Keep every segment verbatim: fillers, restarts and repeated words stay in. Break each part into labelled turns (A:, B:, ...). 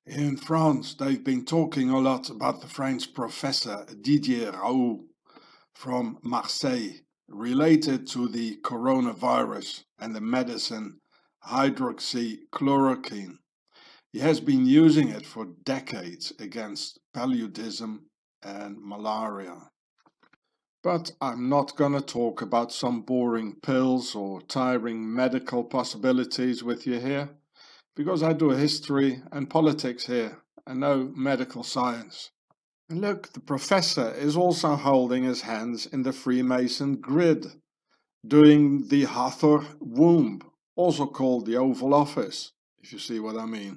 A: In France, they've been talking a lot about the French professor Didier Raoult from Marseille, related to the coronavirus and the medicine hydroxychloroquine. He has been using it for decades against paludism and malaria. But I'm not gonna talk about some boring pills or tiring medical possibilities with you here, because I do history and politics here and no medical science. And look, the professor is also holding his hands in the Freemason grid, doing the Hathor womb, also called the Oval Office, if you see what I mean.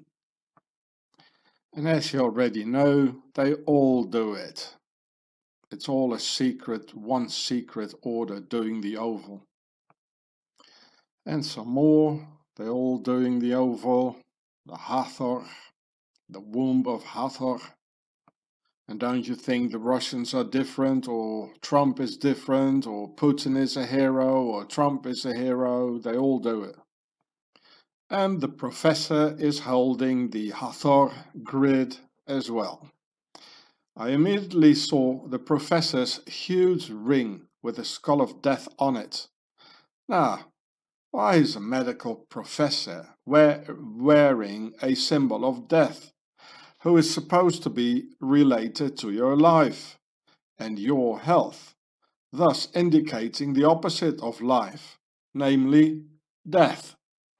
A: And as you already know, they all do it. It's all a secret, one secret order doing the Oval. And some more, they're all doing the Oval, the Hathor, the womb of Hathor. And don't you think the Russians are different, or Trump is different, or Putin is a hero, or Trump is a hero? They all do it. And the professor is holding the Hathor grid as well. I immediately saw the professor's huge ring with a skull of death on it. Now, why is a medical professor wear, wearing a symbol of death, who is supposed to be related to your life and your health, thus indicating the opposite of life, namely death?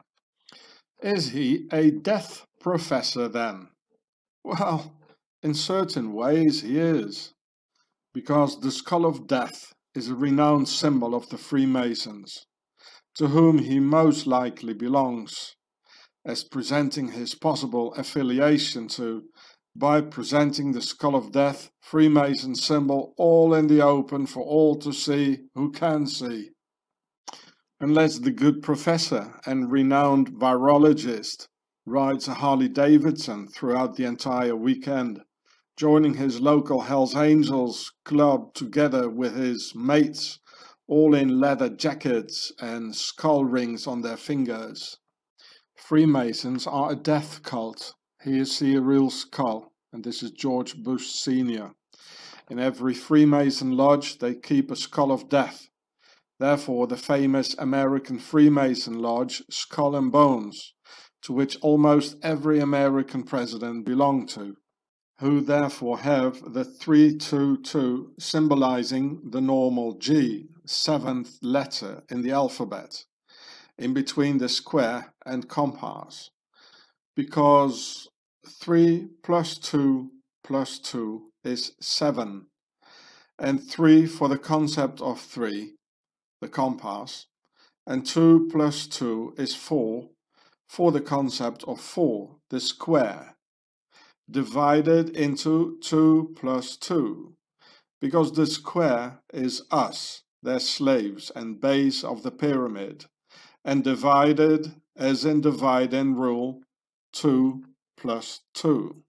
A: Is he a death professor then? Well, in certain ways he is, because the skull of death is a renowned symbol of the Freemasons, to whom he most likely belongs, as presenting his possible affiliation to by presenting the skull of death Freemason symbol all in the open for all to see who can see. Unless the good professor and renowned virologist rides a Harley Davidson throughout the entire weekend, joining his local Hells Angels club together with his mates, all in leather jackets and skull rings on their fingers. Freemasons are a death cult. Here you see a real skull, and this is George Bush Senior In every Freemason lodge they keep a skull of death. Therefore the famous American Freemason lodge Skull and Bones, to which almost every American president belonged to, who therefore have the three two two symbolizing the normal G, seventh letter in the alphabet, in between the square and compass, because three plus two plus two is seven, and three for the concept of three, the compass, and two plus two is four for the concept of four, the square, divided into two plus two, because the square is us, their slaves and base of the pyramid, and divided, as in divide and rule, two plus two.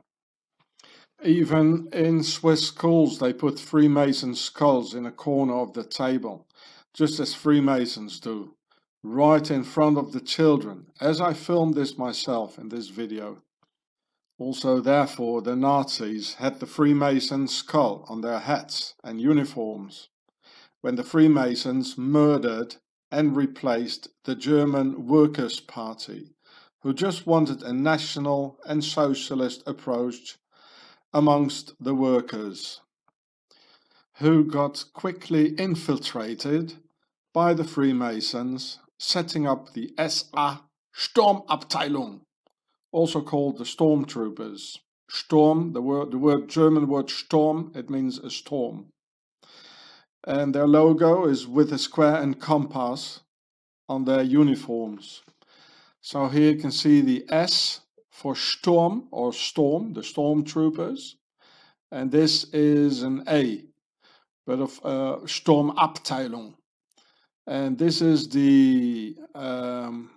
A: Even in Swiss schools they put Freemason skulls in a corner of the table, just as Freemasons do, right in front of the children, as I filmed this myself in this video. Also, therefore, the Nazis had the Freemason skull on their hats and uniforms, when the Freemasons murdered and replaced the German Workers' Party, who just wanted a national and socialist approach amongst the workers, who got quickly infiltrated by the Freemasons, setting up the S A Sturmabteilung, also called the Stormtroopers. Sturm, the word, the word German word Sturm, it means a storm. And their logo is with a square and compass on their uniforms. So here you can see the S for Sturm or Storm, the Stormtroopers, and this is an A, but of uh, Sturmabteilung. And this is the um,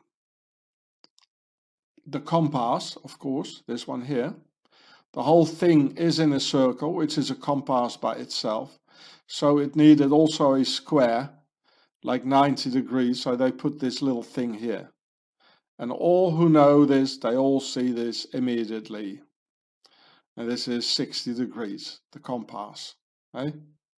A: the compass, of course, this one here. The whole thing is in a circle, which is a compass by itself. So it needed also a square, like ninety degrees, so they put this little thing here. And all who know this, they all see this immediately. And this is sixty degrees, the compass. Eh?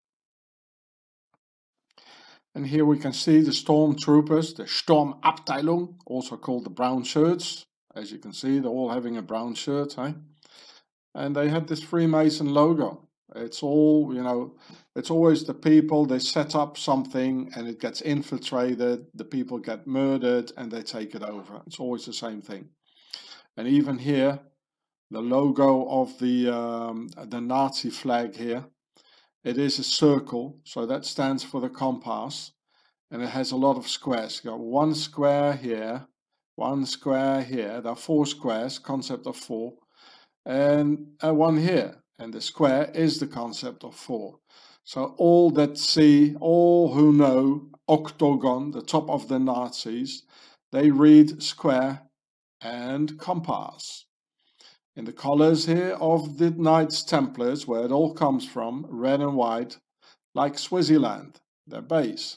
A: And here we can see the stormtroopers, the Sturmabteilung, also called the brown shirts. As you can see, they're all having a brown shirt. Eh? And they had this Freemason logo. It's all, you know, it's always the people, they set up something and it gets infiltrated, the people get murdered and they take it over. It's always the same thing. And even here, the logo of the, um, the Nazi flag here, it is a circle, so that stands for the compass. And it has a lot of squares. You got one square here, one square here, there are four squares, concept of four, and uh, one here. And the square is the concept of four. So all that see, all who know octagon, the top of the Nazis, they read square and compass. In the colors here of the Knights Templars, where it all comes from, red and white, like Swaziland, their base.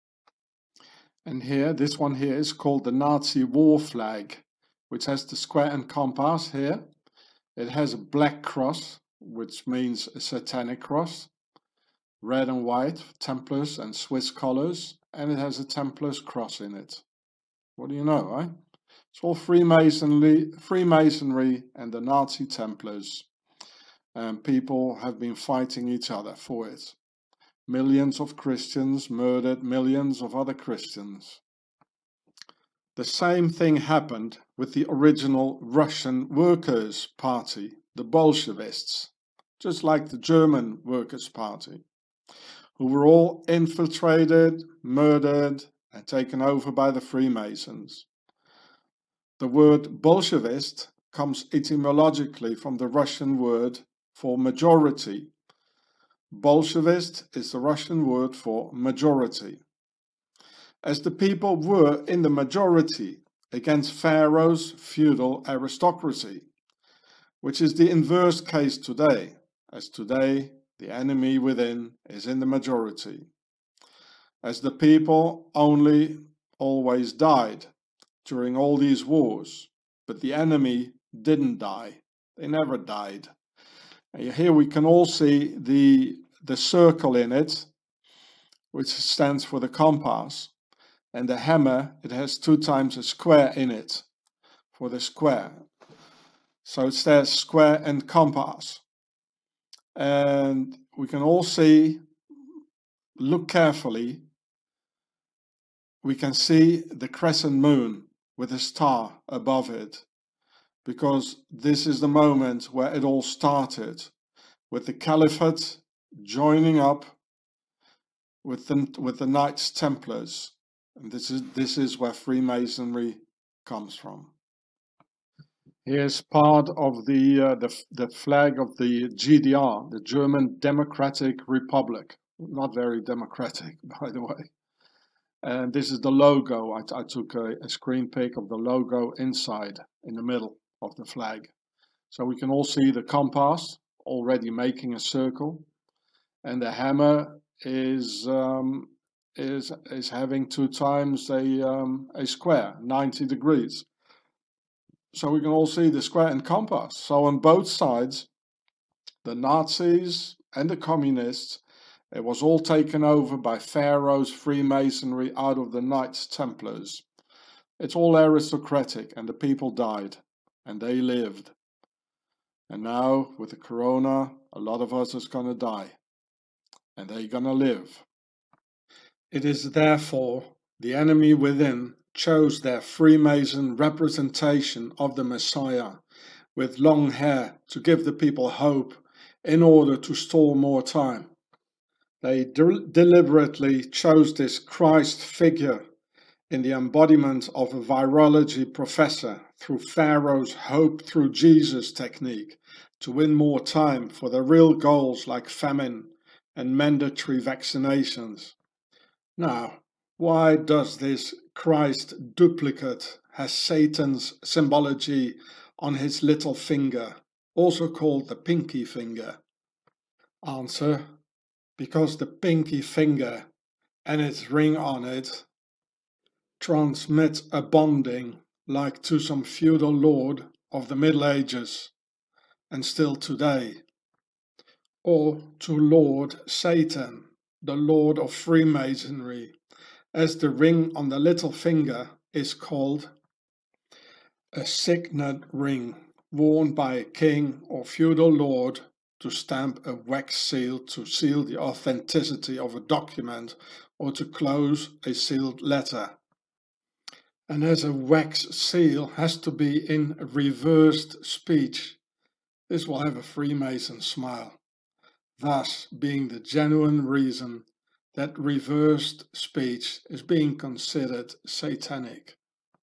A: And here, this one here is called the Nazi war flag, which has the square and compass here. It has a black cross, which means a satanic cross, red and white, Templars and Swiss colors, and it has a Templars cross in it. What do you know, right? It's all Freemasonry, Freemasonry and the Nazi Templars. And people have been fighting each other for it. Millions of Christians murdered millions of other Christians. The same thing happened with the original Russian Workers' Party, the Bolshevists, just like the German Workers' Party, who were all infiltrated, murdered, and taken over by the Freemasons. The word Bolshevist comes etymologically from the Russian word for majority. Bolshevist is the Russian word for majority. As the people were in the majority against Pharaoh's feudal aristocracy, which is the inverse case today, as today the enemy within is in the majority. As the people only always died during all these wars, but the enemy didn't die. They never died. And here we can all see the, the circle in it, which stands for the compass. And the hammer, it has two times a square in it for the square. So it says square and compass. And we can all see, look carefully, we can see the crescent moon with a star above it, because this is the moment where it all started, with the Caliphate joining up with the, with the Knights Templars. And this is, this is where Freemasonry comes from. Here's part of the, uh, the, the flag of the G D R, the German Democratic Republic. Not very democratic, by the way. And this is the logo. I, I took a, a screen pic of the logo inside, in the middle of the flag. So we can all see the compass already making a circle. And the hammer is... Um, is is having two times a um, a square, ninety degrees. So we can all see the square and compass. So on both sides, the Nazis and the communists, it was all taken over by Pharaoh's Freemasonry out of the Knights Templars. It's all aristocratic, and the people died, and they lived. And now, with the corona, a lot of us is gonna die, and they're gonna live. It is therefore the enemy within chose their Freemason representation of the Messiah with long hair to give the people hope in order to stall more time. They de- deliberately chose this Christ figure in the embodiment of a virology professor through Pharaoh's hope through Jesus technique to win more time for their real goals like famine and mandatory vaccinations. Now, why does this Christ duplicate have Satan's symbology on his little finger, also called the pinky finger? Answer: because the pinky finger and its ring on it transmit a bonding like to some feudal lord of the Middle Ages and still today, or to Lord Satan, the Lord of Freemasonry, as the ring on the little finger is called a signet ring, worn by a king or feudal lord to stamp a wax seal to seal the authenticity of a document or to close a sealed letter. And as a wax seal has to be in reversed speech, this will have a Freemason smile, thus being the genuine reason that reversed speech is being considered satanic.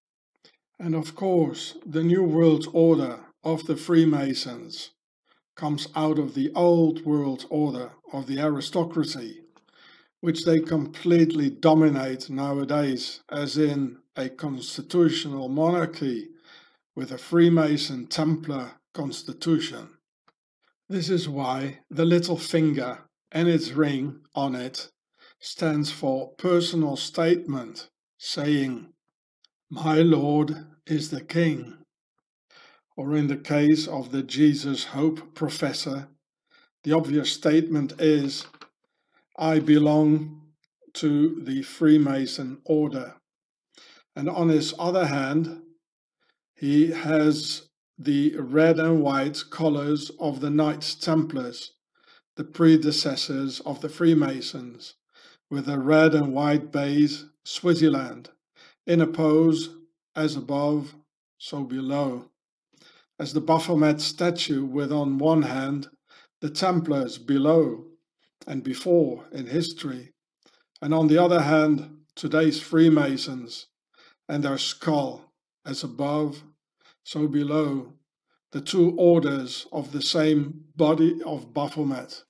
A: And of course, the New World Order of the Freemasons comes out of the old world order of the aristocracy, which they completely dominate nowadays, as in a constitutional monarchy with a Freemason Templar constitution. This is why the little finger and its ring on it stands for personal statement, saying, "My Lord is the King." Or in the case of the Jesus Hope professor, the obvious statement is, "I belong to the Freemason order." And on his other hand, he has the red and white colors of the Knights Templars, the predecessors of the Freemasons, with a red and white base, Swaziland, in a pose as above, so below. As the Baphomet statue with on one hand the Templars below and before in history, and on the other hand today's Freemasons and their skull as above, so below, the two orders of the same body of Baphomet.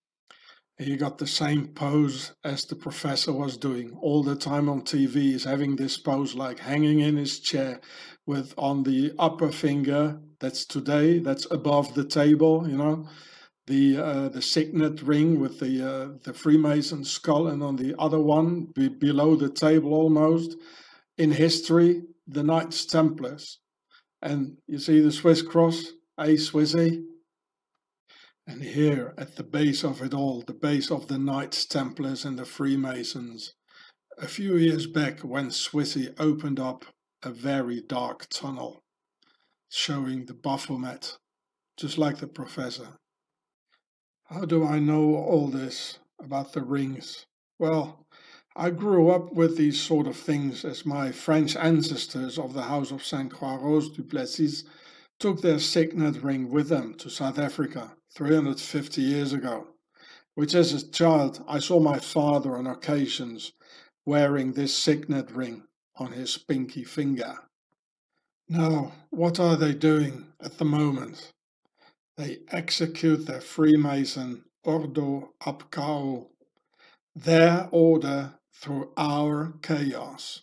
A: He got the same pose as the professor was doing all the time on T V. He's having this pose like hanging in his chair with on the upper finger, that's today, that's above the table, you know, the uh, the signet ring with the uh, the Freemason skull, and on the other one, be below the table almost, in history, the Knights Templars. And you see the Swiss cross, a Swissy? And here at the base of it all, the base of the Knights Templars and the Freemasons, a few years back when Swissy opened up a very dark tunnel, showing the Baphomet, just like the professor. How do I know all this about the rings? Well, I grew up with these sort of things as my French ancestors of the House of Saint Croix du Plessis took their signet ring with them to South Africa three hundred fifty years ago, which as a child I saw my father on occasions wearing this signet ring on his pinky finger. Now, what are they doing at the moment? They execute their Freemason Ordo ab Chaos, their order through our chaos.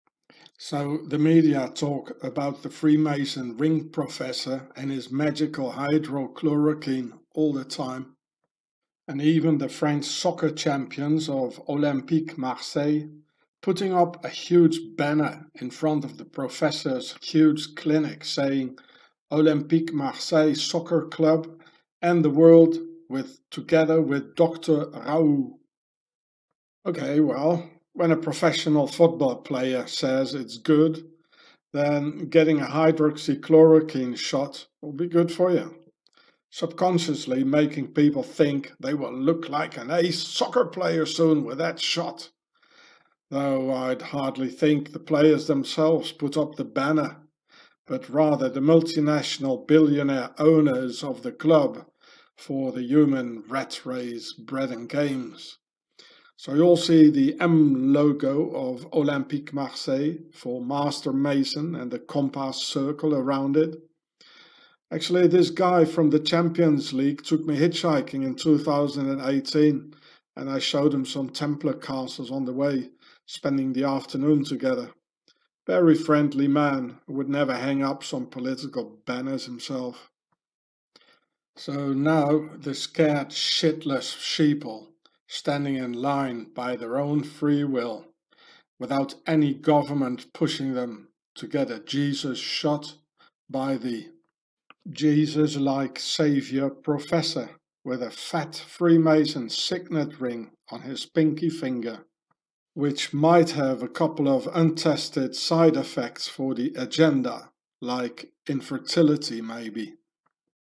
A: So the media talk about the Freemason ring professor and his magical hydrochloroquine all the time. And even the French soccer champions of Olympique Marseille putting up a huge banner in front of the professor's huge clinic saying Olympique Marseille Soccer Club and the world with together with Doctor Raoult. Okay, well, when a professional football player says it's good, then getting a hydroxychloroquine shot will be good for you, subconsciously making people think they will look like an ace soccer player soon with that shot. Though I'd hardly think the players themselves put up the banner, but rather the multinational billionaire owners of the club for the human rat race bread and games. So you'll see the M logo of Olympique Marseille for Master Mason and the compass circle around it. Actually, this guy from the Champions League took me hitchhiking in two thousand eighteen, and I showed him some Templar castles on the way, spending the afternoon together. Very friendly man who would never hang up some political banners himself. So now the scared shitless sheeple, standing in line by their own free will, without any government pushing them to get a Jesus shot by the Jesus-like savior professor with a fat Freemason signet ring on his pinky finger, which might have a couple of untested side effects for the agenda, like infertility maybe.